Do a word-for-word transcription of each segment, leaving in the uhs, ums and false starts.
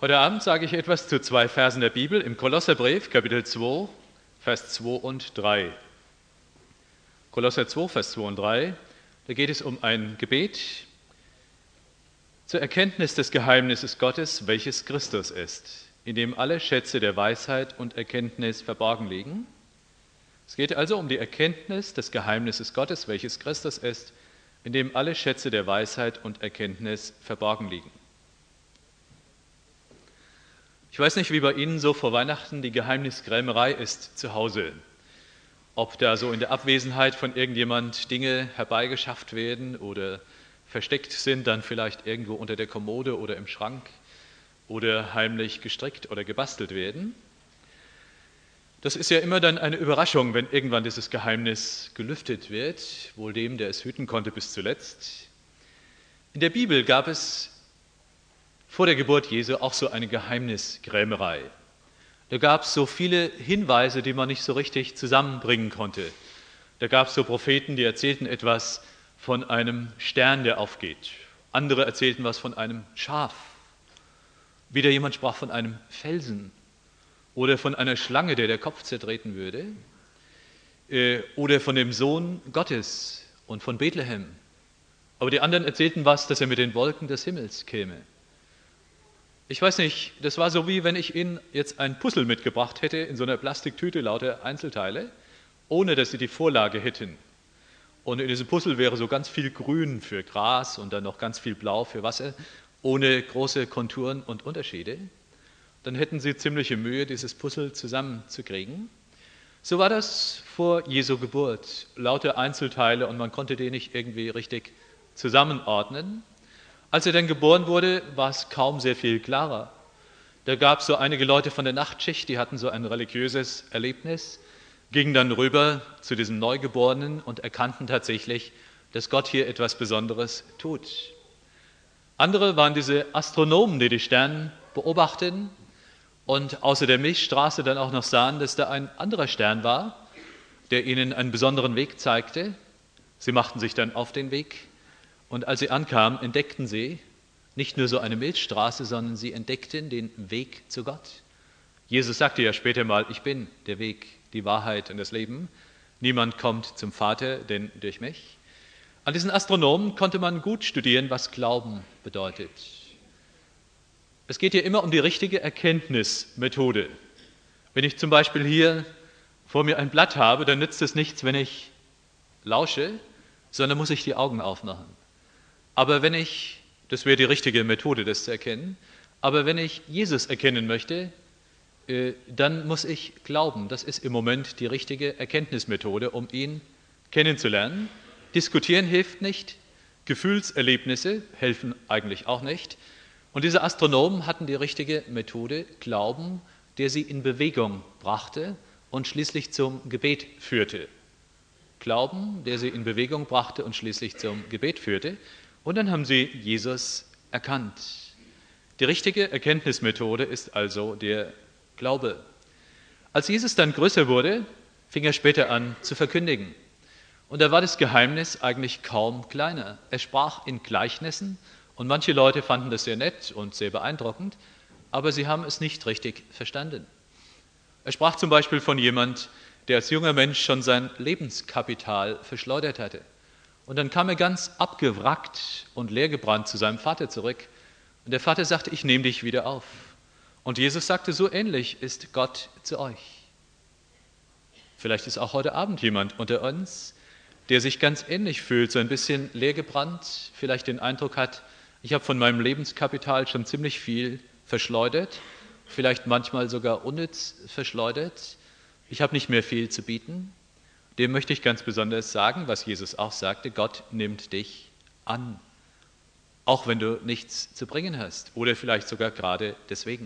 Heute Abend sage ich etwas zu zwei Versen der Bibel im Kolosserbrief, Kapitel zwei, Vers zwei und drei. Kolosser zwei, Vers zwei und drei, da geht es um ein Gebet zur Erkenntnis des Geheimnisses Gottes, welches Christus ist, in dem alle Schätze der Weisheit und Erkenntnis verborgen liegen. Es geht also um die Erkenntnis des Geheimnisses Gottes, welches Christus ist, in dem alle Schätze der Weisheit und Erkenntnis verborgen liegen. Ich weiß nicht, wie bei Ihnen so vor Weihnachten die Geheimniskrämerei ist zu Hause. Ob da so in der Abwesenheit von irgendjemand Dinge herbeigeschafft werden oder versteckt sind, dann vielleicht irgendwo unter der Kommode oder im Schrank oder heimlich gestrickt oder gebastelt werden. Das ist ja immer dann eine Überraschung, wenn irgendwann dieses Geheimnis gelüftet wird, wohl dem, der es hüten konnte bis zuletzt. In der Bibel gab es vor der Geburt Jesu auch so eine Geheimniskrämerei. Da gab es so viele Hinweise, die man nicht so richtig zusammenbringen konnte. Da gab es so Propheten, die erzählten etwas von einem Stern, der aufgeht. Andere erzählten was von einem Schaf. Wieder jemand sprach von einem Felsen oder von einer Schlange, der der Kopf zertreten würde. Oder von dem Sohn Gottes und von Bethlehem. Aber die anderen erzählten was, dass er mit den Wolken des Himmels käme. Ich weiß nicht, das war so, wie wenn ich Ihnen jetzt ein Puzzle mitgebracht hätte, in so einer Plastiktüte, lauter Einzelteile, ohne dass Sie die Vorlage hätten. Und in diesem Puzzle wäre so ganz viel Grün für Gras und dann noch ganz viel Blau für Wasser, ohne große Konturen und Unterschiede. Dann hätten Sie ziemliche Mühe, dieses Puzzle zusammenzukriegen. So war das vor Jesu Geburt, lauter Einzelteile und man konnte die nicht irgendwie richtig zusammenordnen. Als er dann geboren wurde, war es kaum sehr viel klarer. Da gab es so einige Leute von der Nachtschicht, die hatten so ein religiöses Erlebnis, gingen dann rüber zu diesem Neugeborenen und erkannten tatsächlich, dass Gott hier etwas Besonderes tut. Andere waren diese Astronomen, die die Sterne beobachteten und außer der Milchstraße dann auch noch sahen, dass da ein anderer Stern war, der ihnen einen besonderen Weg zeigte. Sie machten sich dann auf den Weg. Und als sie ankamen, entdeckten sie nicht nur so eine Milchstraße, sondern sie entdeckten den Weg zu Gott. Jesus sagte ja später mal, ich bin der Weg, die Wahrheit und das Leben. Niemand kommt zum Vater, denn durch mich. An diesen Astronomen konnte man gut studieren, was Glauben bedeutet. Es geht hier immer um die richtige Erkenntnismethode. Wenn ich zum Beispiel hier vor mir ein Blatt habe, dann nützt es nichts, wenn ich lausche, sondern muss ich die Augen aufmachen. Aber wenn ich, das wäre die richtige Methode, das zu erkennen, aber wenn ich Jesus erkennen möchte, äh, dann muss ich glauben. Das ist im Moment die richtige Erkenntnismethode, um ihn kennenzulernen. Diskutieren hilft nicht, Gefühlserlebnisse helfen eigentlich auch nicht. Und diese Astronomen hatten die richtige Methode, Glauben, der sie in Bewegung brachte und schließlich zum Gebet führte. Glauben, der sie in Bewegung brachte und schließlich zum Gebet führte. Und dann haben sie Jesus erkannt. Die richtige Erkenntnismethode ist also der Glaube. Als Jesus dann größer wurde, fing er später an zu verkündigen. Und da war das Geheimnis eigentlich kaum kleiner. Er sprach in Gleichnissen und manche Leute fanden das sehr nett und sehr beeindruckend, aber sie haben es nicht richtig verstanden. Er sprach zum Beispiel von jemand, der als junger Mensch schon sein Lebenskapital verschleudert hatte. Und dann kam er ganz abgewrackt und leergebrannt zu seinem Vater zurück. Und der Vater sagte, ich nehme dich wieder auf. Und Jesus sagte, so ähnlich ist Gott zu euch. Vielleicht ist auch heute Abend jemand unter uns, der sich ganz ähnlich fühlt, so ein bisschen leergebrannt, vielleicht den Eindruck hat, ich habe von meinem Lebenskapital schon ziemlich viel verschleudert, vielleicht manchmal sogar unnütz verschleudert. Ich habe nicht mehr viel zu bieten. Dem möchte ich ganz besonders sagen, was Jesus auch sagte, Gott nimmt dich an, auch wenn du nichts zu bringen hast oder vielleicht sogar gerade deswegen.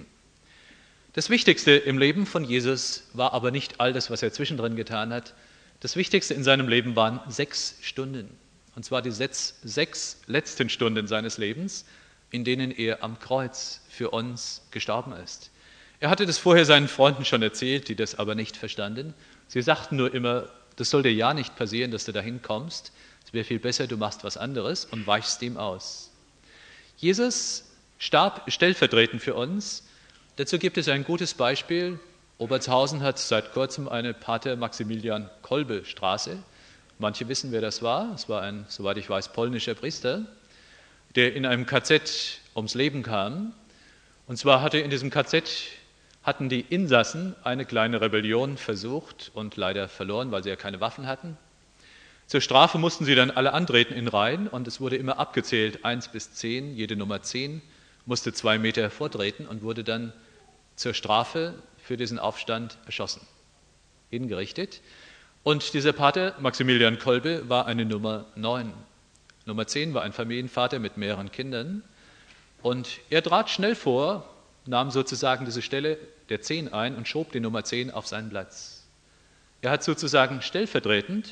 Das Wichtigste im Leben von Jesus war aber nicht all das, was er zwischendrin getan hat. Das Wichtigste in seinem Leben waren sechs Stunden, und zwar die sechs, sechs letzten Stunden seines Lebens, in denen er am Kreuz für uns gestorben ist. Er hatte das vorher seinen Freunden schon erzählt, die das aber nicht verstanden. Sie sagten nur immer, das soll dir ja nicht passieren, dass du dahin kommst. Es wäre viel besser, du machst was anderes und weichst ihm aus. Jesus starb stellvertretend für uns. Dazu gibt es ein gutes Beispiel. Obertshausen hat seit kurzem eine Pater Maximilian Kolbe Straße. Manche wissen, wer das war. Es war ein, soweit ich weiß, polnischer Priester, der in einem K Z ums Leben kam. Und zwar hatte in diesem K Z, hatten die Insassen eine kleine Rebellion versucht und leider verloren, weil sie ja keine Waffen hatten. Zur Strafe mussten sie dann alle antreten in Reihen und es wurde immer abgezählt, eins bis zehn, jede Nummer zehn musste zwei Meter vortreten und wurde dann zur Strafe für diesen Aufstand erschossen, hingerichtet. Und dieser Pater Maximilian Kolbe war eine Nummer neun. Nummer zehn war ein Familienvater mit mehreren Kindern und er trat schnell vor, nahm sozusagen diese Stelle der zehn ein und schob die Nummer zehn auf seinen Platz. Er hat sozusagen stellvertretend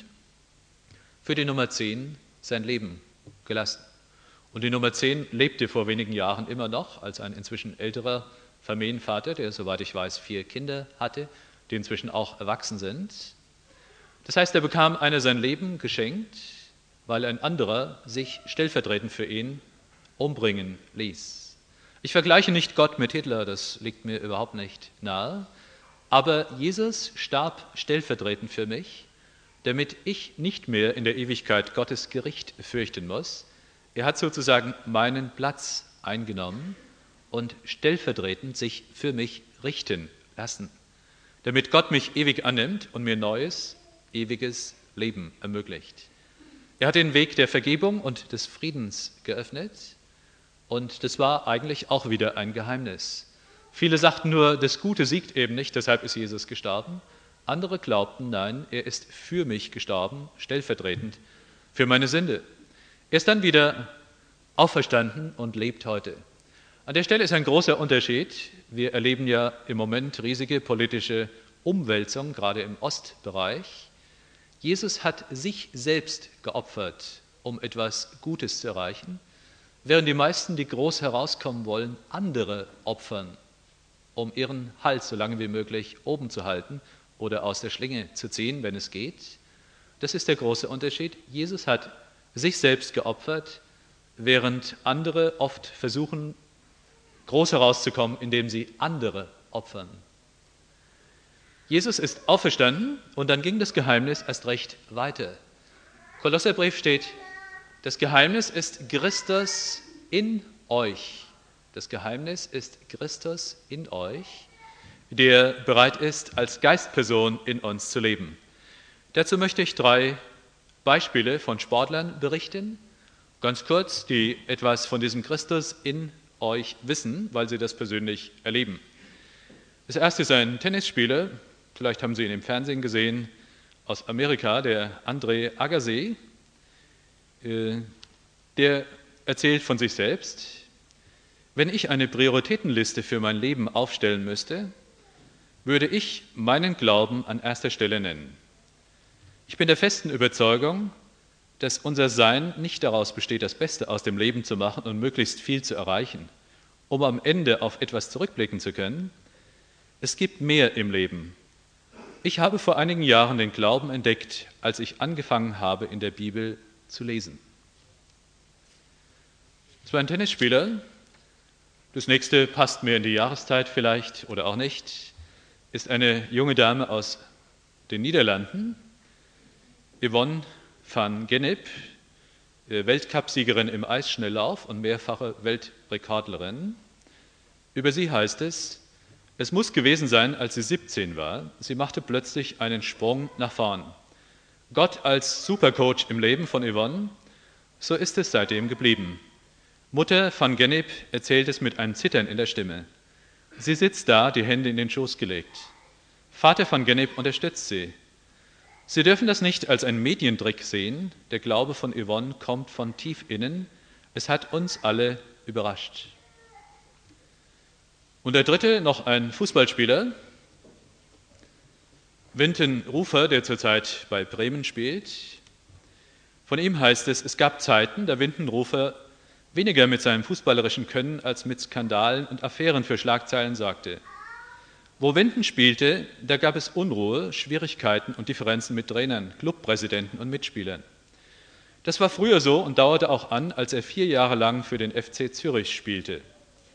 für die Nummer zehn sein Leben gelassen. Und die Nummer zehn lebte vor wenigen Jahren immer noch als ein inzwischen älterer Familienvater, der, soweit ich weiß, vier Kinder hatte, die inzwischen auch erwachsen sind. Das heißt, er bekam einer sein Leben geschenkt, weil ein anderer sich stellvertretend für ihn umbringen ließ. Ich vergleiche nicht Gott mit Hitler, das liegt mir überhaupt nicht nahe, aber Jesus starb stellvertretend für mich, damit ich nicht mehr in der Ewigkeit Gottes Gericht fürchten muss. Er hat sozusagen meinen Platz eingenommen und stellvertretend sich für mich richten lassen, damit Gott mich ewig annimmt und mir neues, ewiges Leben ermöglicht. Er hat den Weg der Vergebung und des Friedens geöffnet und das war eigentlich auch wieder ein Geheimnis. Viele sagten nur, das Gute siegt eben nicht, deshalb ist Jesus gestorben. Andere glaubten, nein, er ist für mich gestorben, stellvertretend für meine Sünde. Er ist dann wieder auferstanden und lebt heute. An der Stelle ist ein großer Unterschied. Wir erleben ja im Moment riesige politische Umwälzungen, gerade im Ostbereich. Jesus hat sich selbst geopfert, um etwas Gutes zu erreichen, während die meisten, die groß herauskommen wollen, andere opfern, um ihren Hals so lange wie möglich oben zu halten oder aus der Schlinge zu ziehen, wenn es geht. Das ist der große Unterschied. Jesus hat sich selbst geopfert, während andere oft versuchen, groß herauszukommen, indem sie andere opfern. Jesus ist auferstanden und dann ging das Geheimnis erst recht weiter. Kolosserbrief steht, das Geheimnis ist Christus in euch. Das Geheimnis ist Christus in euch, der bereit ist, als Geistperson in uns zu leben. Dazu möchte ich drei Beispiele von Sportlern berichten, ganz kurz, die etwas von diesem Christus in euch wissen, weil sie das persönlich erleben. Das erste ist ein Tennisspieler, vielleicht haben Sie ihn im Fernsehen gesehen, aus Amerika, der Andre Agassi. Der erzählt von sich selbst, wenn ich eine Prioritätenliste für mein Leben aufstellen müsste, würde ich meinen Glauben an erster Stelle nennen. Ich bin der festen Überzeugung, dass unser Sein nicht daraus besteht, das Beste aus dem Leben zu machen und möglichst viel zu erreichen, um am Ende auf etwas zurückblicken zu können. Es gibt mehr im Leben. Ich habe vor einigen Jahren den Glauben entdeckt, als ich angefangen habe, in der Bibel zu lesen. Das war ein Tennisspieler. Das nächste passt mir in die Jahreszeit vielleicht oder auch nicht, ist eine junge Dame aus den Niederlanden, Yvonne van Gennep, Weltcupsiegerin im Eisschnelllauf und mehrfache Weltrekordlerin. Über sie heißt es, es muss gewesen sein, als sie siebzehn war. Sie machte plötzlich einen Sprung nach vorn. Gott als Supercoach im Leben von Yvonne, so ist es seitdem geblieben. Mutter van Gennep erzählt es mit einem Zittern in der Stimme. Sie sitzt da, die Hände in den Schoß gelegt. Vater van Gennep unterstützt sie. Sie dürfen das nicht als einen Medientrick sehen. Der Glaube von Yvonne kommt von tief innen. Es hat uns alle überrascht. Und der dritte, noch ein Fußballspieler, Winton Rufer, der zurzeit bei Bremen spielt. Von ihm heißt es, es gab Zeiten, da Winton Rufer weniger mit seinem fußballerischen Können als mit Skandalen und Affären für Schlagzeilen sorgte. Wo Winton spielte, da gab es Unruhe, Schwierigkeiten und Differenzen mit Trainern, Clubpräsidenten und Mitspielern. Das war früher so und dauerte auch an, als er vier Jahre lang für den F C Zürich spielte.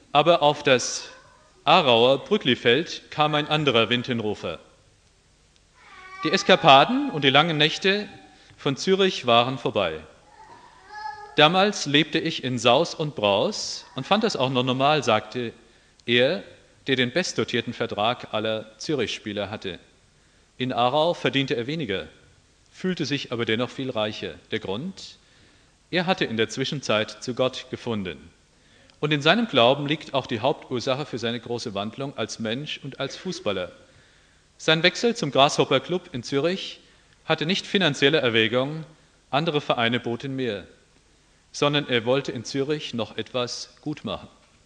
Aber auf das Aarauer Brücklifeld kam ein anderer Windhinrufer. Die Eskapaden und die langen Nächte von Zürich waren vorbei. Damals lebte ich in Saus und Braus und fand das auch noch normal, sagte er, der den bestdotierten Vertrag aller Zürich-Spieler hatte. In Aarau verdiente er weniger, fühlte sich aber dennoch viel reicher. Der Grund? Er hatte in der Zwischenzeit zu Gott gefunden. Und in seinem Glauben liegt auch die Hauptursache für seine große Wandlung als Mensch und als Fußballer. Sein Wechsel zum Grasshopper Club in Zürich hatte nicht finanzielle Erwägungen, andere Vereine boten mehr, sondern er wollte in Zürich noch etwas gut machen.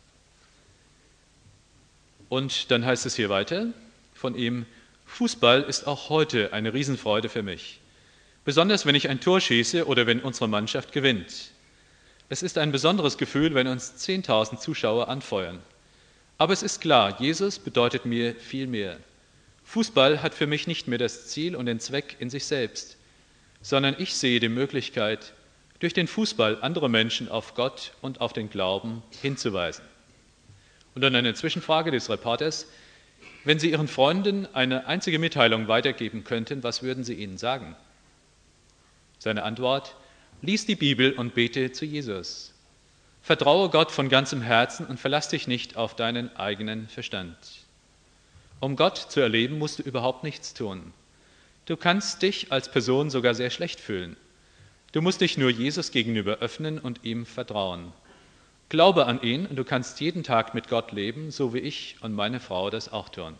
Und dann heißt es hier weiter von ihm, Fußball ist auch heute eine Riesenfreude für mich, besonders wenn ich ein Tor schieße oder wenn unsere Mannschaft gewinnt. Es ist ein besonderes Gefühl, wenn uns zehntausend Zuschauer anfeuern. Aber es ist klar, Jesus bedeutet mir viel mehr. Fußball hat für mich nicht mehr das Ziel und den Zweck in sich selbst, sondern ich sehe die Möglichkeit, durch den Fußball andere Menschen auf Gott und auf den Glauben hinzuweisen. Und dann eine Zwischenfrage des Reporters. Wenn Sie Ihren Freunden eine einzige Mitteilung weitergeben könnten, was würden Sie ihnen sagen? Seine Antwort, lies die Bibel und bete zu Jesus. Vertraue Gott von ganzem Herzen und verlass dich nicht auf deinen eigenen Verstand. Um Gott zu erleben, musst du überhaupt nichts tun. Du kannst dich als Person sogar sehr schlecht fühlen. Du musst dich nur Jesus gegenüber öffnen und ihm vertrauen. Glaube an ihn und du kannst jeden Tag mit Gott leben, so wie ich und meine Frau das auch tun.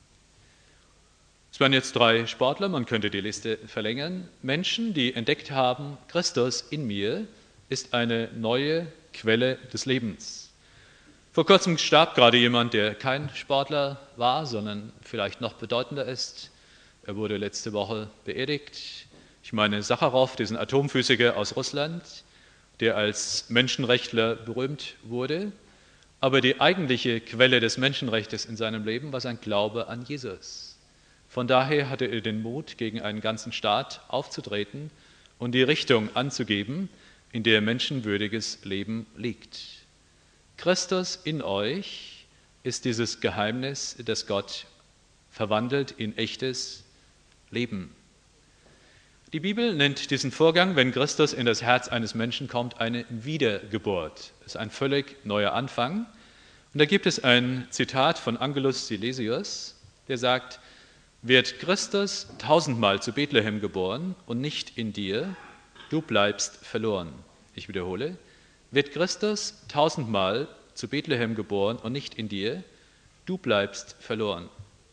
Es waren jetzt drei Sportler, man könnte die Liste verlängern. Menschen, die entdeckt haben, Christus in mir ist eine neue Quelle des Lebens. Vor kurzem starb gerade jemand, der kein Sportler war, sondern vielleicht noch bedeutender ist. Er wurde letzte Woche beerdigt. Ich meine Sacharow, diesen Atomphysiker aus Russland, der als Menschenrechtler berühmt wurde. Aber die eigentliche Quelle des Menschenrechts in seinem Leben war sein Glaube an Jesus. Von daher hatte er den Mut, gegen einen ganzen Staat aufzutreten und die Richtung anzugeben, in der menschenwürdiges Leben liegt. Christus in euch ist dieses Geheimnis, das Gott verwandelt in echtes Leben. Die Bibel nennt diesen Vorgang, wenn Christus in das Herz eines Menschen kommt, eine Wiedergeburt. Das ist ein völlig neuer Anfang. Und da gibt es ein Zitat von Angelus Silesius, der sagt, wird Christus tausendmal zu Bethlehem geboren und nicht in dir, du bleibst verloren. Ich wiederhole, wird Christus tausendmal zu Bethlehem geboren und nicht in dir, du bleibst verloren.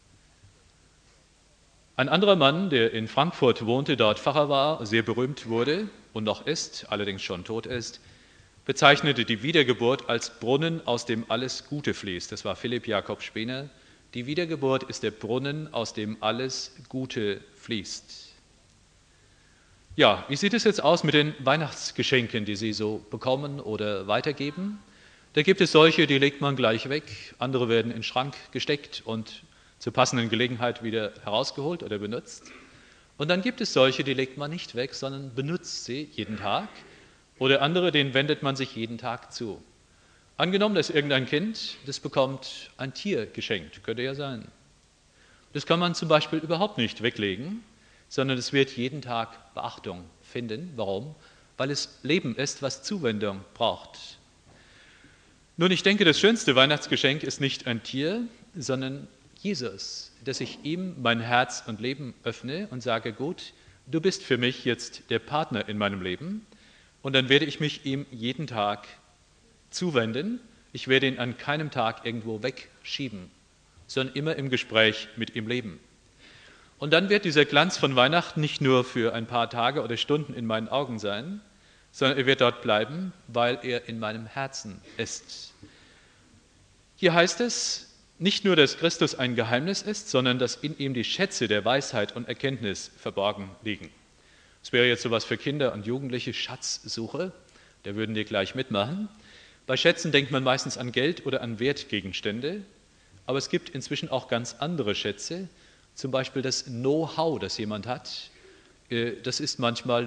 Ein anderer Mann, der in Frankfurt wohnte, dort Pfarrer war, sehr berühmt wurde und noch ist, allerdings schon tot ist, bezeichnete die Wiedergeburt als Brunnen, aus dem alles Gute fließt. Das war Philipp Jakob Spener. Die Wiedergeburt ist der Brunnen, aus dem alles Gute fließt. Ja, wie sieht es jetzt aus mit den Weihnachtsgeschenken, die Sie so bekommen oder weitergeben? Da gibt es solche, die legt man gleich weg, andere werden in den Schrank gesteckt und zur passenden Gelegenheit wieder herausgeholt oder benutzt. Und dann gibt es solche, die legt man nicht weg, sondern benutzt sie jeden Tag. Oder andere, denen wendet man sich jeden Tag zu. Angenommen, dass irgendein Kind, das bekommt ein Tier geschenkt, könnte ja sein. Das kann man zum Beispiel überhaupt nicht weglegen, sondern es wird jeden Tag Beachtung finden. Warum? Weil es Leben ist, was Zuwendung braucht. Nun, ich denke, das schönste Weihnachtsgeschenk ist nicht ein Tier, sondern Jesus, dass ich ihm mein Herz und Leben öffne und sage, gut, du bist für mich jetzt der Partner in meinem Leben und dann werde ich mich ihm jeden Tag zuwenden. Ich werde ihn an keinem Tag irgendwo wegschieben, sondern immer im Gespräch mit ihm leben. Und dann wird dieser Glanz von Weihnachten nicht nur für ein paar Tage oder Stunden in meinen Augen sein, sondern er wird dort bleiben, weil er in meinem Herzen ist. Hier heißt es, nicht nur, dass Christus ein Geheimnis ist, sondern dass in ihm die Schätze der Weisheit und Erkenntnis verborgen liegen. Das wäre jetzt sowas für Kinder und Jugendliche, Schatzsuche, da würden die gleich mitmachen. Bei Schätzen denkt man meistens an Geld oder an Wertgegenstände, aber es gibt inzwischen auch ganz andere Schätze, zum Beispiel das Know-how, das jemand hat. Das ist manchmal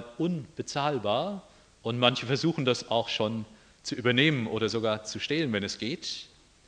unbezahlbar und manche versuchen das auch schon zu übernehmen oder sogar zu stehlen, wenn es geht.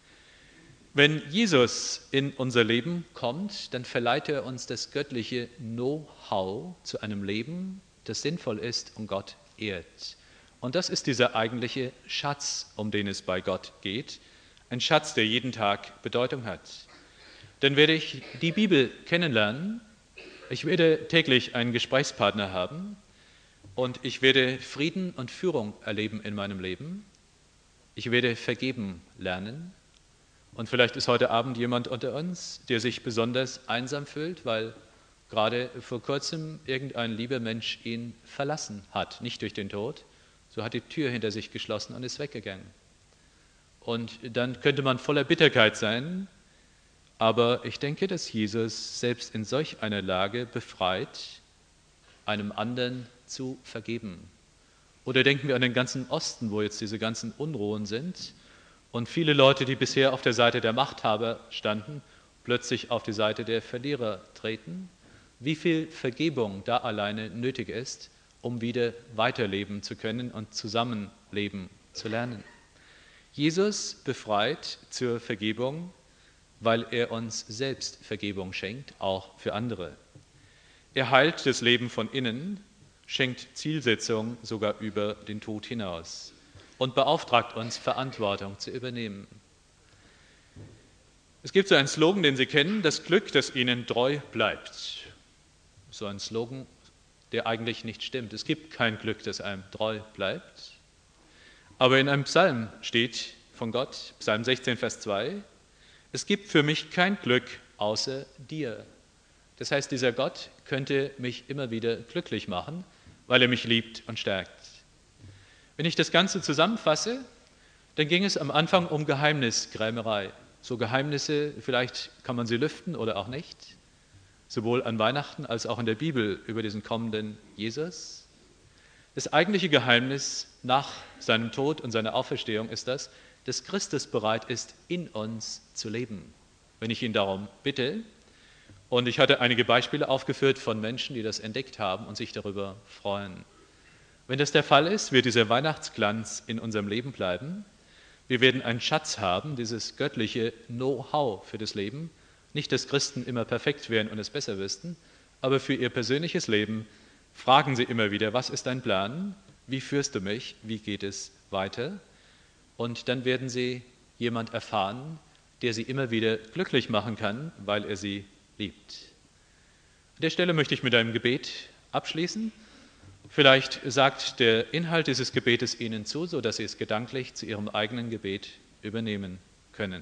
Wenn Jesus in unser Leben kommt, dann verleiht er uns das göttliche Know-how zu einem Leben, das sinnvoll ist und Gott ehrt. Und das ist dieser eigentliche Schatz, um den es bei Gott geht. Ein Schatz, der jeden Tag Bedeutung hat. Dann werde ich die Bibel kennenlernen. Ich werde täglich einen Gesprächspartner haben. Und ich werde Frieden und Führung erleben in meinem Leben. Ich werde vergeben lernen. Und vielleicht ist heute Abend jemand unter uns, der sich besonders einsam fühlt, weil gerade vor kurzem irgendein lieber Mensch ihn verlassen hat. Nicht durch den Tod, so hat die Tür hinter sich geschlossen und ist weggegangen. Und dann könnte man voller Bitterkeit sein, aber ich denke, dass Jesus selbst in solch einer Lage befreit, einem anderen zu vergeben. Oder denken wir an den ganzen Osten, wo jetzt diese ganzen Unruhen sind und viele Leute, die bisher auf der Seite der Machthaber standen, plötzlich auf die Seite der Verlierer treten. Wie viel Vergebung da alleine nötig ist, um wieder weiterleben zu können und zusammenleben zu lernen. Jesus befreit zur Vergebung, weil er uns selbst Vergebung schenkt, auch für andere. Er heilt das Leben von innen, schenkt Zielsetzung sogar über den Tod hinaus und beauftragt uns, Verantwortung zu übernehmen. Es gibt so einen Slogan, den Sie kennen, das Glück, das Ihnen treu bleibt. So ein Slogan, der eigentlich nicht stimmt. Es gibt kein Glück, das einem treu bleibt. Aber in einem Psalm steht von Gott, Psalm sechzehn, Vers zwei, es gibt für mich kein Glück außer dir. Das heißt, dieser Gott könnte mich immer wieder glücklich machen, weil er mich liebt und stärkt. Wenn ich das Ganze zusammenfasse, dann ging es am Anfang um Geheimniskrämerei. So Geheimnisse, vielleicht kann man sie lüften oder auch nicht, sowohl an Weihnachten als auch in der Bibel über diesen kommenden Jesus. Das eigentliche Geheimnis nach seinem Tod und seiner Auferstehung ist das, dass Christus bereit ist, in uns zu leben, wenn ich ihn darum bitte. Und ich hatte einige Beispiele aufgeführt von Menschen, die das entdeckt haben und sich darüber freuen. Wenn das der Fall ist, wird dieser Weihnachtsglanz in unserem Leben bleiben. Wir werden einen Schatz haben, dieses göttliche Know-how für das Leben. Nicht, dass Christen immer perfekt wären und es besser wüssten, aber für ihr persönliches Leben fragen sie immer wieder, was ist dein Plan? Wie führst du mich? Wie geht es weiter? Und dann werden sie jemand erfahren, der sie immer wieder glücklich machen kann, weil er sie liebt. An der Stelle möchte ich mit einem Gebet abschließen. Vielleicht sagt der Inhalt dieses Gebetes Ihnen zu, sodass Sie es gedanklich zu Ihrem eigenen Gebet übernehmen können.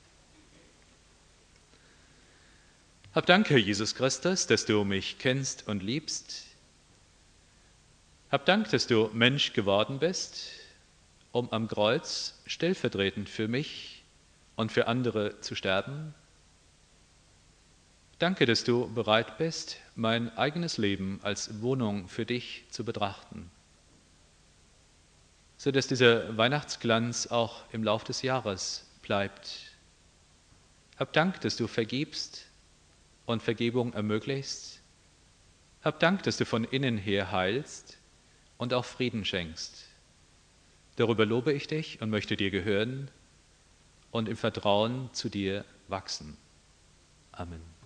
Hab Dank, Herr Jesus Christus, dass du mich kennst und liebst. Hab Dank, dass du Mensch geworden bist, um am Kreuz stellvertretend für mich und für andere zu sterben. Danke, dass du bereit bist, mein eigenes Leben als Wohnung für dich zu betrachten, sodass dieser Weihnachtsglanz auch im Lauf des Jahres bleibt. Hab Dank, dass du vergibst und Vergebung ermöglichst. Hab Dank, dass du von innen her heilst und auch Frieden schenkst. Darüber lobe ich dich und möchte dir gehören und im Vertrauen zu dir wachsen. Amen.